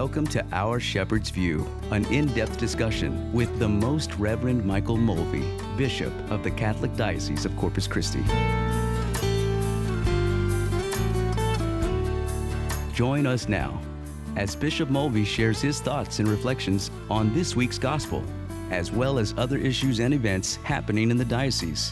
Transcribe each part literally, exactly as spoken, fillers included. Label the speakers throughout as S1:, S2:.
S1: Welcome to Our Shepherd's View, an in-depth discussion with the Most Reverend Michael Mulvey, Bishop of the Catholic Diocese of Corpus Christi. Join us now as Bishop Mulvey shares his thoughts and reflections on this week's Gospel, as well as other issues and events happening in the diocese.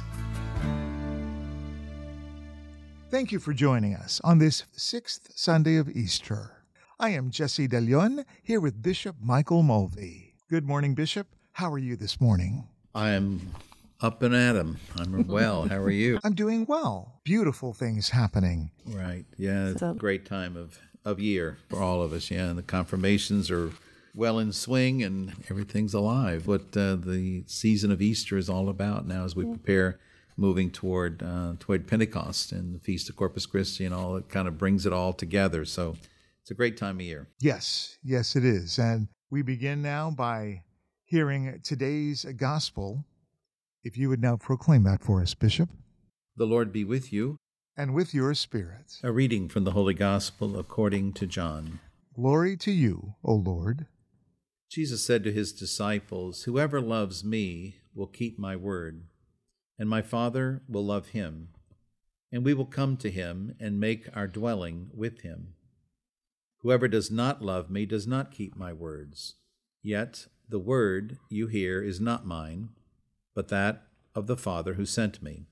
S2: Thank you for joining us on this sixth Sunday of Easter. I am Jesse De Leon, here with Bishop Michael Mulvey. Good morning, Bishop. How are you this morning?
S3: I am up and at 'em. I'm well. How are you?
S2: I'm doing well. Beautiful things happening.
S3: Right. Yeah, it's
S4: So-
S3: a great time of, of year for all of us. Yeah, and the confirmations are well in swing and everything's alive. What uh, the season of Easter is all about now as we prepare moving toward uh, toward Pentecost and the Feast of Corpus Christi and all, it kind of brings it all together. So it's a great time of year.
S2: Yes, yes, it is. And we begin now by hearing today's gospel. If you would now proclaim that for us, Bishop.
S3: The Lord be with you.
S2: And with your spirit.
S3: A reading from the Holy Gospel according to John.
S2: Glory to you, O Lord.
S3: Jesus said to his disciples, "Whoever loves me will keep my word, and my Father will love him, and we will come to him and make our dwelling with him. Whoever does not love me does not keep my words. Yet the word you hear is not mine, but that of the Father who sent me.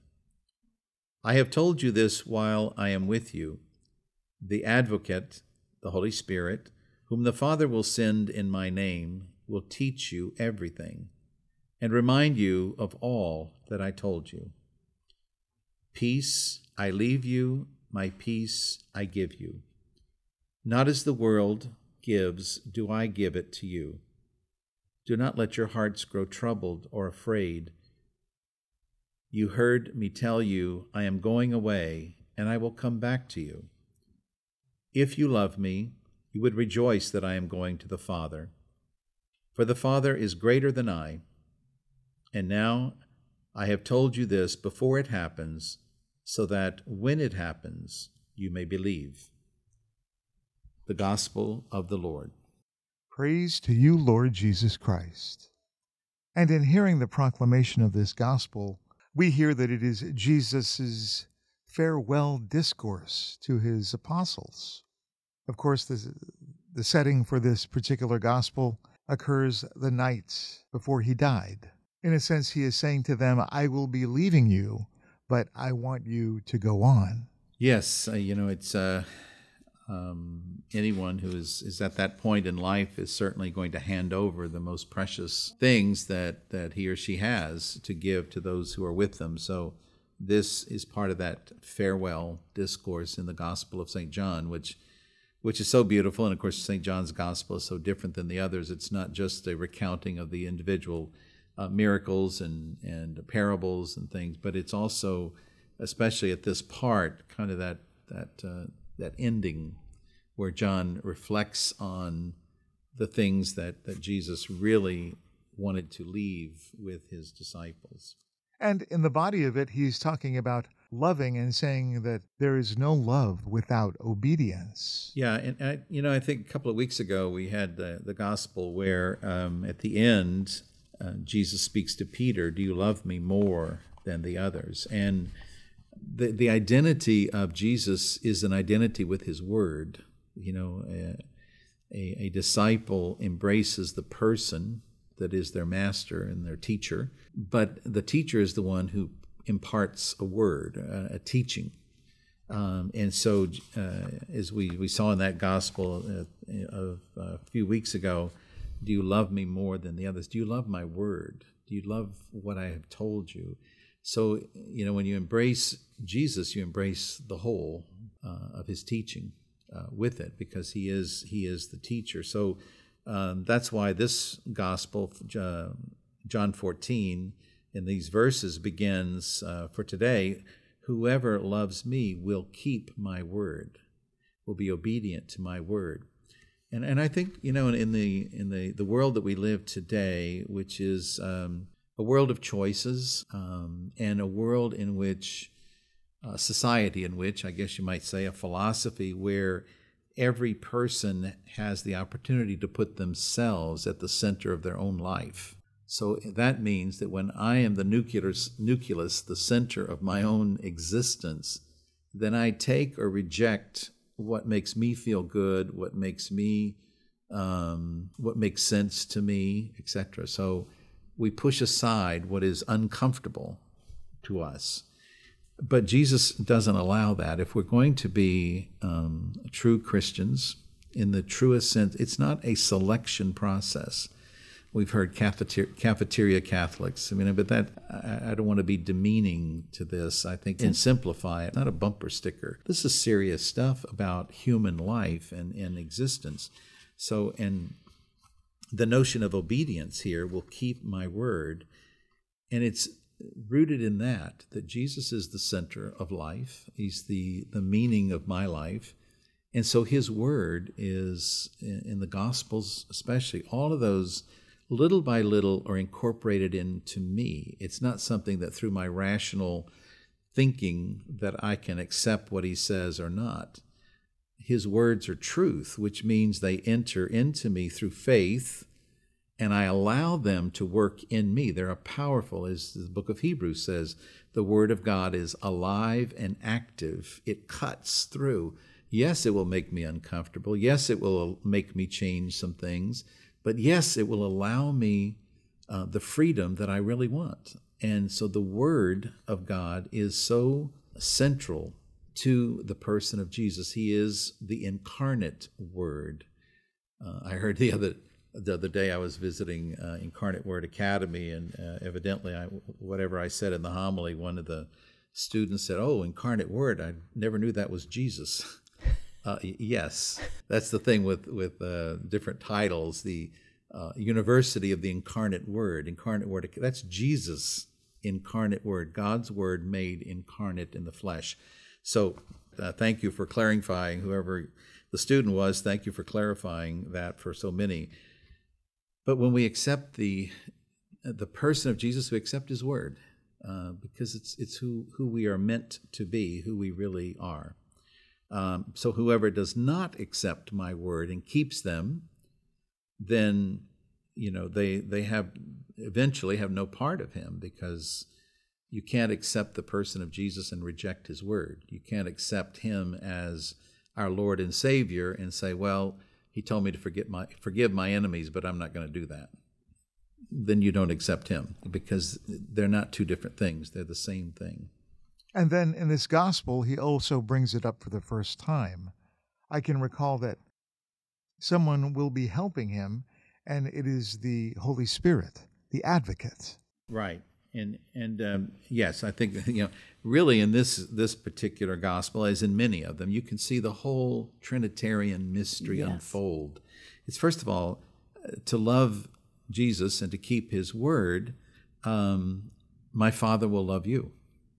S3: I have told you this while I am with you. The Advocate, the Holy Spirit, whom the Father will send in my name, will teach you everything and remind you of all that I told you. Peace I leave you, my peace I give you. Not as the world gives, do I give it to you. Do not let your hearts grow troubled or afraid. You heard me tell you, I am going away, and I will come back to you. If you love me, you would rejoice that I am going to the Father. For the Father is greater than I. And now I have told you this before it happens, so that when it happens, you may believe." The Gospel of the Lord.
S2: Praise to you, Lord Jesus Christ. And in hearing the proclamation of this gospel, we hear that it is Jesus' farewell discourse to his apostles. Of course, the, the setting for this particular gospel occurs the night before he died. In a sense, he is saying to them, I will be leaving you, but I want you to go on.
S3: Yes, uh, you know, it's uh, um, anyone who is, is at that point in life is certainly going to hand over the most precious things that, that he or she has to give to those who are with them. So this is part of that farewell discourse in the Gospel of Saint John, which which is so beautiful. And of course, Saint John's Gospel is so different than the others. It's not just a recounting of the individual uh, miracles and, and parables and things, but it's also, especially at this part, kind of that that uh, that ending where John reflects on the things that, that Jesus really wanted to leave with his disciples.
S2: And in the body of it, he's talking about loving and saying that there is no love without obedience.
S3: Yeah, and I, you know, I think a couple of weeks ago we had the, the gospel where um, at the end, uh, Jesus speaks to Peter, "Do you love me more than the others?" And the the identity of Jesus is an identity with his word. You know, a, a, a disciple embraces the person that is their master and their teacher, but the teacher is the one who imparts a word, a, a teaching. Um, and so, uh, as we, we saw in that gospel uh, of uh, a few weeks ago, do you love me more than the others? Do you love my word? Do you love what I have told you? So, you know, when you embrace Jesus, you embrace the whole uh, of his teaching uh, with it, because he is he is the teacher. So um, that's why this gospel, uh, John fourteen, in these verses begins uh, for today, "Whoever loves me will keep my word, will be obedient to my word." And and I think, you know, in, in the in the, the world that we live today, which is um, a world of choices, um, and a world in which, a society in which, I guess you might say, a philosophy where every person has the opportunity to put themselves at the center of their own life. So that means that when I am the nucleus, nucleus, the center of my own existence, then I take or reject what makes me feel good, what makes me, um, what makes sense to me, et cetera. So we push aside what is uncomfortable to us. But Jesus doesn't allow that. If we're going to be um, true Christians, in the truest sense, it's not a selection process. We've heard cafeteria, cafeteria Catholics. I mean, but that I, I don't want to be demeaning to this. I think and simplify it, not a bumper sticker. This is serious stuff about human life and, and existence. So, and the notion of obedience here will keep my word, and it's rooted in that, that Jesus is the center of life. He's the, the meaning of my life. And so his word is, in the Gospels especially, all of those little by little are incorporated into me. It's not something that through my rational thinking that I can accept what he says or not. His words are truth, which means they enter into me through faith, and I allow them to work in me. They're powerful, as the book of Hebrews says. The word of God is alive and active. It cuts through. Yes, it will make me uncomfortable. Yes, it will make me change some things. But yes, it will allow me uh, the freedom that I really want. And so the Word of God is so central to the person of Jesus. He is the incarnate Word. Uh, I heard the other the other day I was visiting uh, Incarnate Word Academy, and uh, evidently I, whatever I said in the homily, one of the students said, "Oh, Incarnate Word, I never knew that was Jesus." Uh, yes, that's the thing with with uh, different titles. The uh, University of the Incarnate Word, Incarnate Word, that's Jesus, Incarnate Word, God's Word made incarnate in the flesh. So uh, thank you for clarifying, whoever the student was, thank you for clarifying that for so many. But when we accept the the person of Jesus, we accept his word, uh, because it's it's who, who we are meant to be, who we really are. Um, so whoever does not accept my word and keeps them, then, you know, they they have eventually have no part of him, because you can't accept the person of Jesus and reject his word. You can't accept him as our Lord and Savior and say, well, he told me to forget my forgive my enemies, but I'm not going to do that. Then you don't accept him, because they're not two different things. They're the same thing.
S2: And then in this gospel, he also brings it up for the first time. I can recall that someone will be helping him, and it is the Holy Spirit, the advocate.
S3: Right. And and um, yes, I think, you know, really in this this particular gospel, as in many of them, you can see the whole Trinitarian mystery yes. unfold. It's first of all to love Jesus and to keep his word. Um, my Father will love you.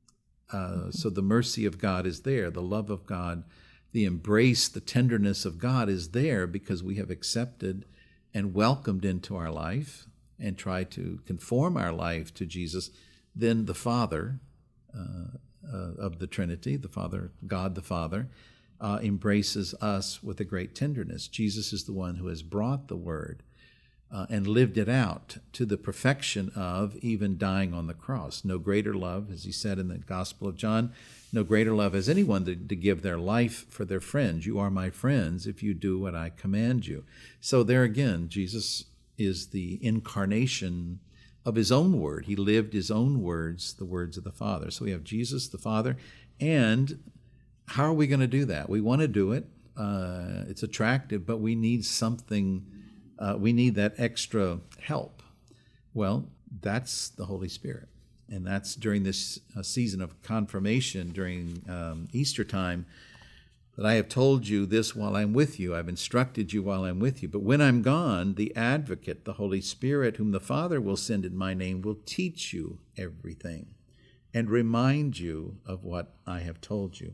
S3: Uh, so the mercy of God is there, the love of God, the embrace, the tenderness of God is there, because we have accepted and welcomed into our life and tried to conform our life to Jesus. Then the Father uh, uh, of the Trinity, the Father, God the Father, uh, embraces us with a great tenderness. Jesus is the one who has brought the word Uh, and lived it out to the perfection of even dying on the cross. No greater love, as he said in the Gospel of John, no greater love has anyone to, to give their life for their friends. You are my friends if you do what I command you. So there again, Jesus is the incarnation of his own word. He lived his own words, the words of the Father. So we have Jesus, the Father, and how are we going to do that? We want to do it. Uh, it's attractive, but we need something. Uh, we need that extra help. Well, that's the Holy Spirit. And that's during this uh, season of confirmation, during um, Easter time, that I have told you this while I'm with you. I've instructed you while I'm with you. But when I'm gone, the advocate, the Holy Spirit, whom the Father will send in my name, will teach you everything and remind you of what I have told you.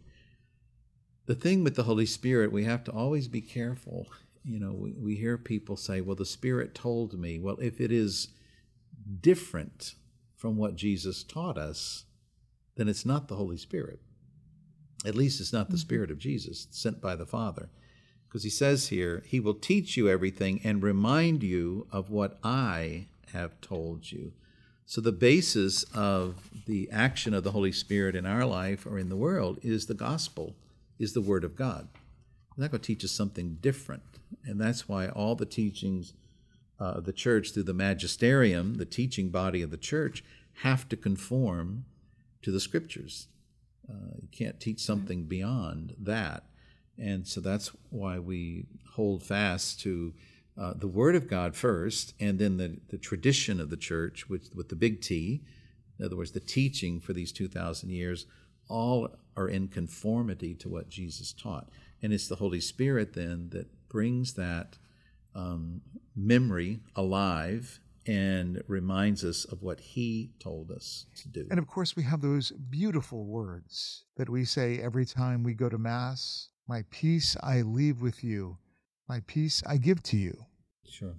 S3: The thing with the Holy Spirit, we have to always be careful. You know, we, we hear people say, well, the Spirit told me. Well, if it is different from what Jesus taught us, then it's not the Holy Spirit. At least it's not the Spirit of Jesus sent by the Father. Because he says here, he will teach you everything and remind you of what I have told you. So the basis of the action of the Holy Spirit in our life or in the world is the gospel, is the Word of God. He's not going to teach us something different. And that's why all the teachings uh, of the church through the magisterium, the teaching body of the church, have to conform to the Scriptures. Uh, you can't teach something beyond that. And so that's why we hold fast to uh, the Word of God first, and then the, the tradition of the church with, with the big T. In other words, the teaching for these two thousand years, all are in conformity to what Jesus taught. And it's the Holy Spirit then that brings that um, memory alive and reminds us of what he told us to do.
S2: And of course, we have those beautiful words that we say every time we go to Mass. My peace I leave with you. My peace I give to you.
S3: Sure.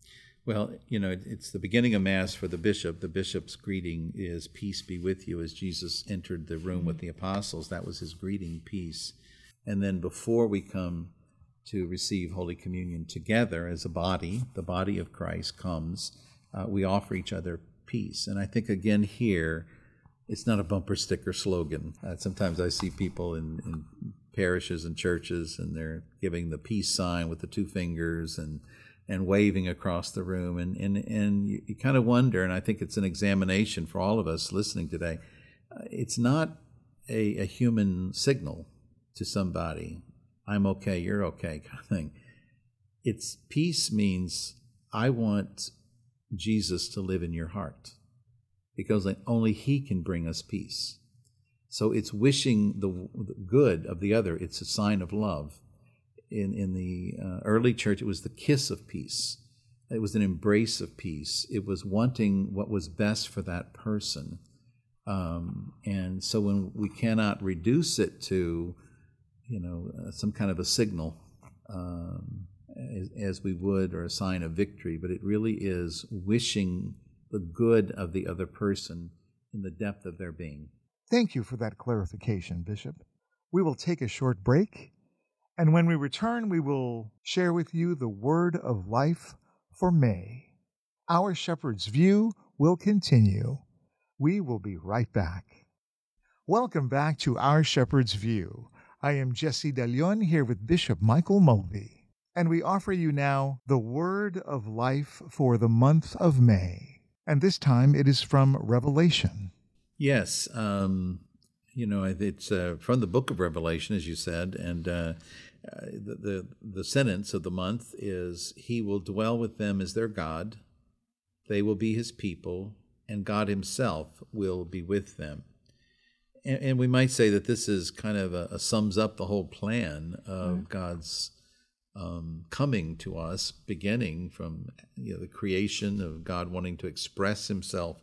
S3: Well, you know, it's the beginning of Mass for the bishop. The bishop's greeting is, peace be with you. As Jesus entered the room with the apostles, that was his greeting, peace. And then before we come to receive Holy Communion together as a body, the body of Christ comes, uh, we offer each other peace. And I think, again, here, it's not a bumper sticker slogan. Uh, sometimes I see people in, in parishes and churches, and they're giving the peace sign with the two fingers and and waving across the room. And, and, and you, you kind of wonder, and I think it's an examination for all of us listening today, uh, it's not a, a human signal to somebody, I'm okay, you're okay, kind of thing. It's peace means I want Jesus to live in your heart, because only he can bring us peace. So it's wishing the, the good of the other. It's a sign of love. In, in the uh, early church, it was the kiss of peace. It was an embrace of peace. It was wanting what was best for that person. Um, and so when we cannot reduce it to, you know, uh, some kind of a signal, um, as, as we would, or a sign of victory, but it really is wishing the good of the other person in the depth of their being.
S2: Thank you for that clarification, Bishop. We will take a short break, and when we return, we will share with you the word of life for May. Our Shepherd's View will continue. We will be right back. Welcome back to Our Shepherd's View. I am Jesse De Leon here with Bishop Michael Mulvey, and we offer you now the word of life for the month of May. And this time it is from Revelation.
S3: Yes, um, you know, it's uh, from the book of Revelation, as you said, and uh, uh, the, the the sentence of the month is, he will dwell with them as their God, they will be his people, and God himself will be with them. And, and we might say that this is kind of a, a sums up the whole plan of mm-hmm. God's um, coming to us, beginning from you know, the creation of God wanting to express himself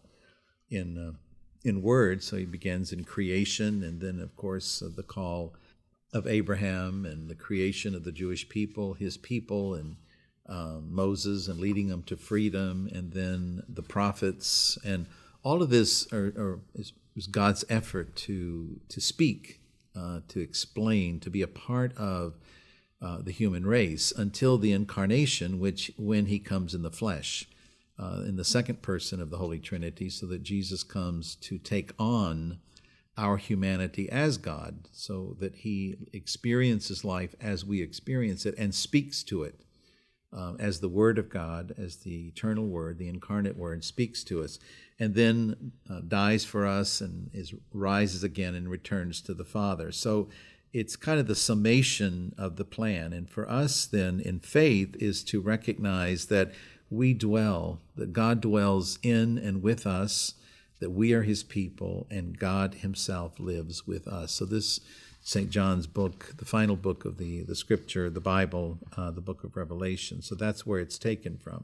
S3: in uh, in words. So he begins in creation, and then, of course, uh, the call of Abraham and the creation of the Jewish people, his people, and um, Moses, and leading them to freedom, and then the prophets, and all of this are, are, is, is God's effort to to speak, uh, to explain, to be a part of uh, the human race until the incarnation, which when he comes in the flesh. Uh, in the second person of the Holy Trinity, so that Jesus comes to take on our humanity as God, so that he experiences life as we experience it and speaks to it uh, as the Word of God, as the eternal Word, the incarnate Word, speaks to us, and then uh, dies for us and is rises again and returns to the Father. So it's kind of the summation of the plan. And for us then in faith is to recognize that we dwell, that God dwells in and with us, that we are his people, and God himself lives with us. So this Saint John's book, the final book of the, the scripture, the Bible, uh, the book of Revelation. So that's where it's taken from.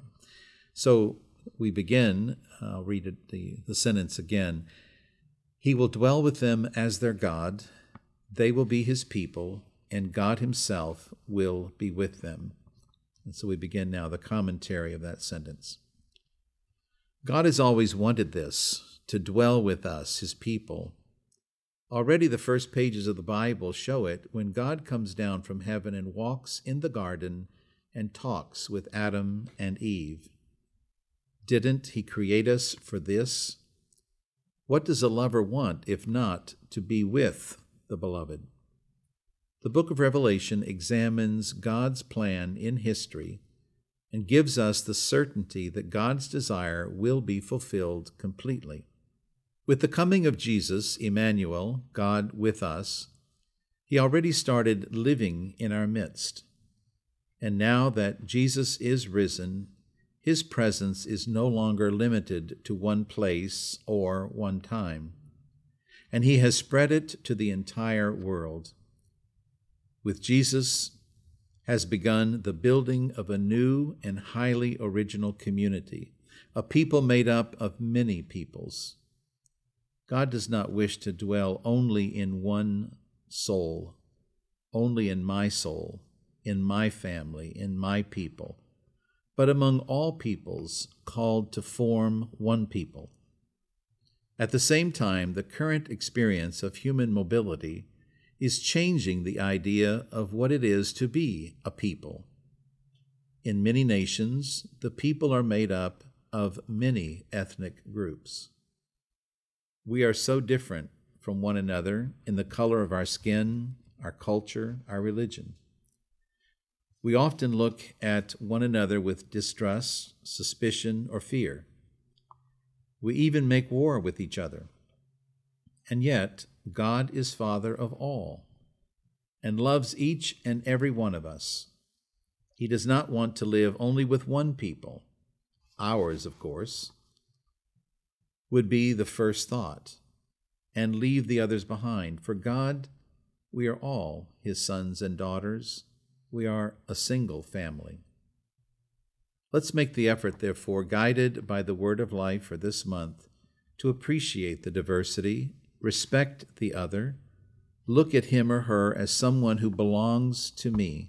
S3: So we begin, I'll read it, the, the sentence again. He will dwell with them as their God, they will be his people, and God himself will be with them. And so we begin now the commentary of that sentence. God has always wanted this, to dwell with us, his people. Already the first pages of the Bible show it when God comes down from heaven and walks in the garden and talks with Adam and Eve. Didn't he create us for this? What does a lover want if not to be with the beloved? The book of Revelation examines God's plan in history and gives us the certainty that God's desire will be fulfilled completely. With the coming of Jesus, Emmanuel, God with us, he already started living in our midst. And now that Jesus is risen, his presence is no longer limited to one place or one time, and he has spread it to the entire world. With Jesus has begun the building of a new and highly original community, a people made up of many peoples. God does not wish to dwell only in one soul, only in my soul, in my family, in my people, but among all peoples called to form one people. At the same time, the current experience of human mobility is changing the idea of what it is to be a people. In many nations, the people are made up of many ethnic groups. We are so different from one another in the color of our skin, our culture, our religion. We often look at one another with distrust, suspicion, or fear. We even make war with each other. And yet, God is Father of all and loves each and every one of us. He does not want to live only with one people. Ours, of course, would be the first thought, and leave the others behind. For God, we are all his sons and daughters. We are a single family. Let's make the effort, therefore, guided by the word of life for this month, to appreciate the diversity, respect the other, look at him or her as someone who belongs to me.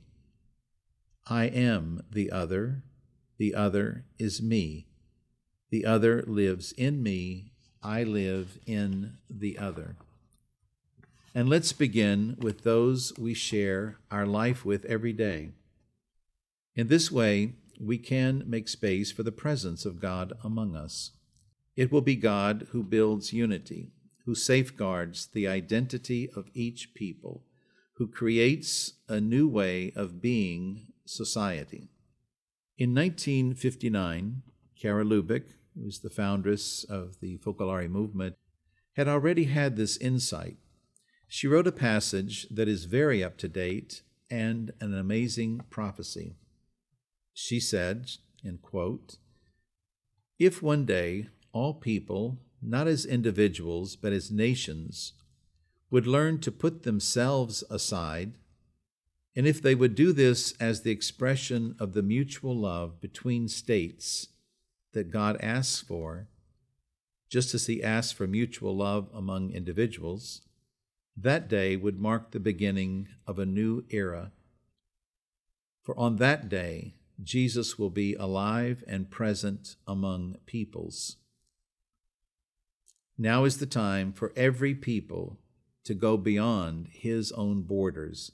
S3: I am the other. The other is me. The other lives in me. I live in the other. And let's begin with those we share our life with every day. In this way, we can make space for the presence of God among us. It will be God who builds unity, who safeguards the identity of each people, who creates a new way of being society. In nineteen fifty-nine, Kara Lubick, who was the foundress of the Focolare movement, had already had this insight. She wrote a passage that is very up to date and an amazing prophecy. She said, in quote, "If one day all people, not as individuals but as nations, would learn to put themselves aside, and if they would do this as the expression of the mutual love between states that God asks for, just as he asks for mutual love among individuals, that day would mark the beginning of a new era. For on that day, Jesus will be alive and present among peoples. Now is the time for every people to go beyond his own borders,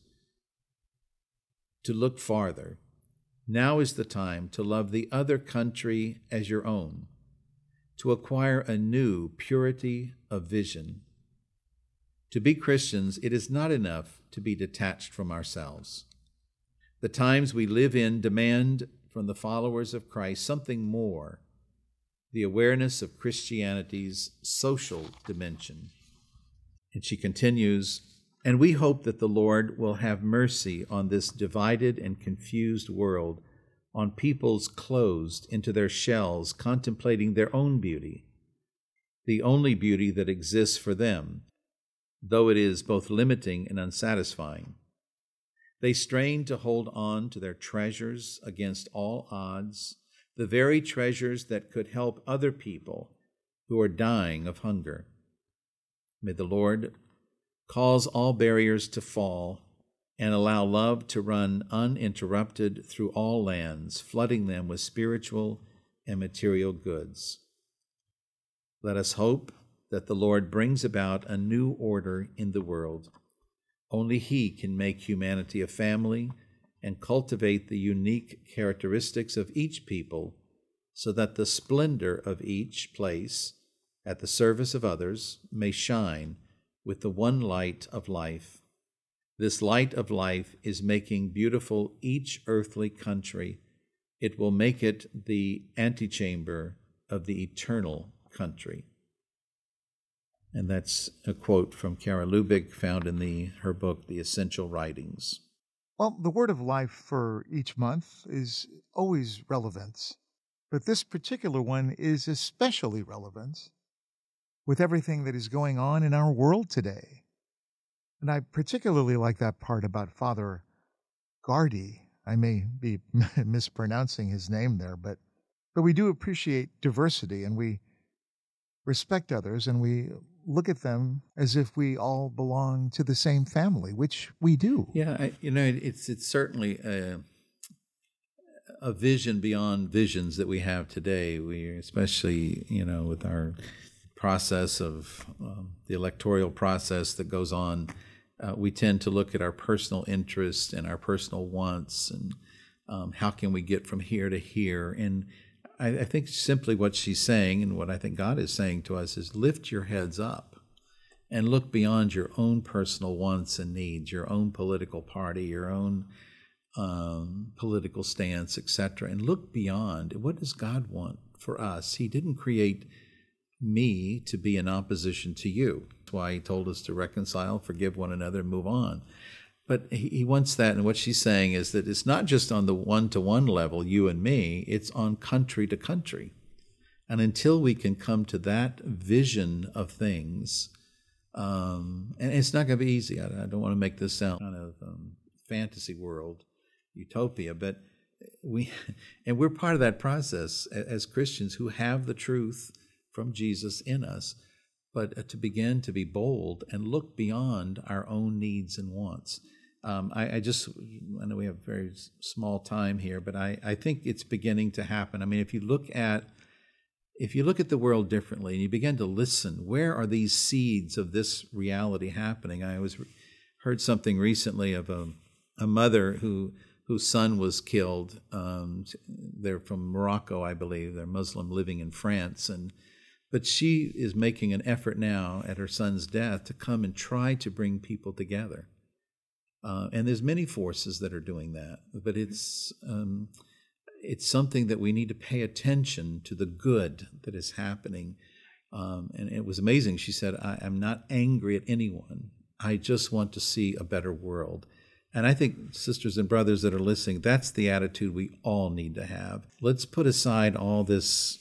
S3: to look farther. Now is the time to love the other country as your own, to acquire a new purity of vision. To be Christians, it is not enough to be detached from ourselves. The times we live in demand from the followers of Christ something more, the awareness of Christianity's social dimension." And she continues, "And we hope that the Lord will have mercy on this divided and confused world, on peoples closed into their shells, contemplating their own beauty, the only beauty that exists for them, though it is both limiting and unsatisfying. They strain to hold on to their treasures against all odds, the very treasures that could help other people who are dying of hunger. May the Lord cause all barriers to fall and allow love to run uninterrupted through all lands, flooding them with spiritual and material goods. Let us hope that the Lord brings about a new order in the world. Only He can make humanity a family and cultivate the unique characteristics of each people so that the splendor of each place at the service of others may shine with the one light of life. This light of life is making beautiful each earthly country. It will make it the antechamber of the eternal country. And that's a quote from Kara Lubig found in the her book, The Essential Writings.
S2: Well, the word of life for each month is always relevant, but this particular one is especially relevant with everything that is going on in our world today. And I particularly like that part about Father Gardy. I may be mispronouncing his name there, but but we do appreciate diversity, and we respect others, and we look at them as if we all belong to the same family, which we do.
S3: Yeah, I, you know, it's it's certainly a, a vision beyond visions that we have today. We, especially, you know, with our process of um, the electoral process that goes on, uh, we tend to look at our personal interests and our personal wants, and um, how can we get from here to here. And I, I think simply what she's saying, and what I think God is saying to us, is lift your heads up and look beyond your own personal wants and needs, your own political party, your own um, political stance, et cetera, and look beyond. What does God want for us? He didn't create me to be in opposition to you. That's why He told us to reconcile, forgive one another, and move on. But he, he wants that, and what she's saying is that it's not just on the one-to-one level, you and me, it's on country to country. And until we can come to that vision of things, um, and it's not going to be easy. I, I don't want to make this sound kind of um, fantasy world, utopia, but we, and we're part of that process as Christians who have the truth from Jesus in us, but to begin to be bold and look beyond our own needs and wants. Um, I, I just, I know we have very small time here, but I, I think it's beginning to happen. I mean, if you look at, if you look at the world differently and you begin to listen, where are these seeds of this reality happening? I was heard something recently of a, a mother who whose son was killed. Um, they're from Morocco, I believe. They're Muslim living in France, and but she is making an effort now at her son's death to come and try to bring people together. Uh, and there's many forces that are doing that, but it's um, it's something that we need to pay attention to the good that is happening. Um, and it was amazing. She said, I am not angry at anyone. I just want to see a better world. And I think, sisters and brothers that are listening, that's the attitude we all need to have. Let's put aside all this.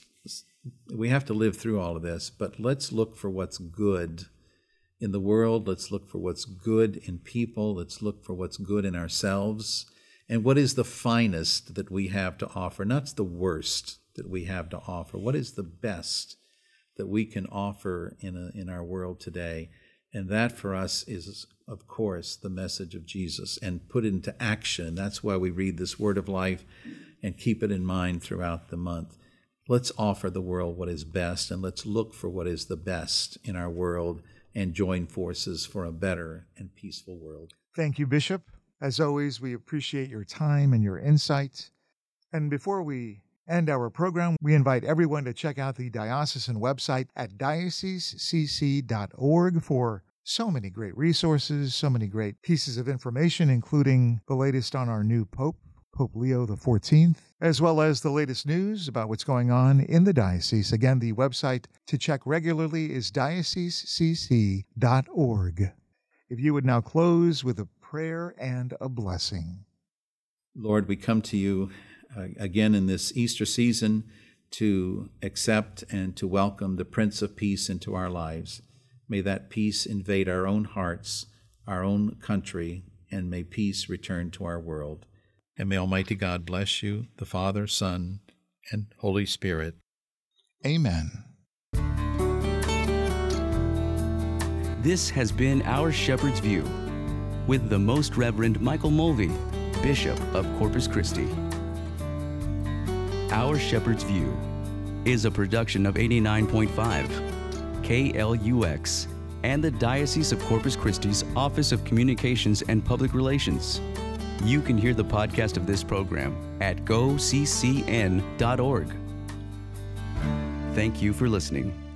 S3: We have to live through all of this, but let's look for what's good in the world. Let's look for what's good in people. Let's look for what's good in ourselves. And what is the finest that we have to offer? Not the worst that we have to offer. What is the best that we can offer in a, in our world today? And that for us is, of course, the message of Jesus, and put it into action. That's why we read this Word of Life and keep it in mind throughout the month. Let's offer the world what is best, and let's look for what is the best in our world and join forces for a better and peaceful world.
S2: Thank you, Bishop. As always, we appreciate your time and your insight. And before we end our program, we invite everyone to check out the diocesan website at diocese c c dot org for so many great resources, so many great pieces of information, including the latest on our new Pope, Pope Leo the fourteenth, as well as the latest news about what's going on in the diocese. Again, the website to check regularly is diocese c c dot org. If you would now close with a prayer and a blessing.
S3: Lord, we come to you uh, again in this Easter season to accept and to welcome the Prince of Peace into our lives. May that peace invade our own hearts, our own country, and may peace return to our world. And may Almighty God bless you, the Father, Son, and Holy Spirit.
S2: Amen.
S1: This has been Our Shepherd's View with the Most Reverend Michael Mulvey, Bishop of Corpus Christi. Our Shepherd's View is a production of eighty-nine point five. K L U X, and the Diocese of Corpus Christi's Office of Communications and Public Relations. You can hear the podcast of this program at go c c n dot org. Thank you for listening.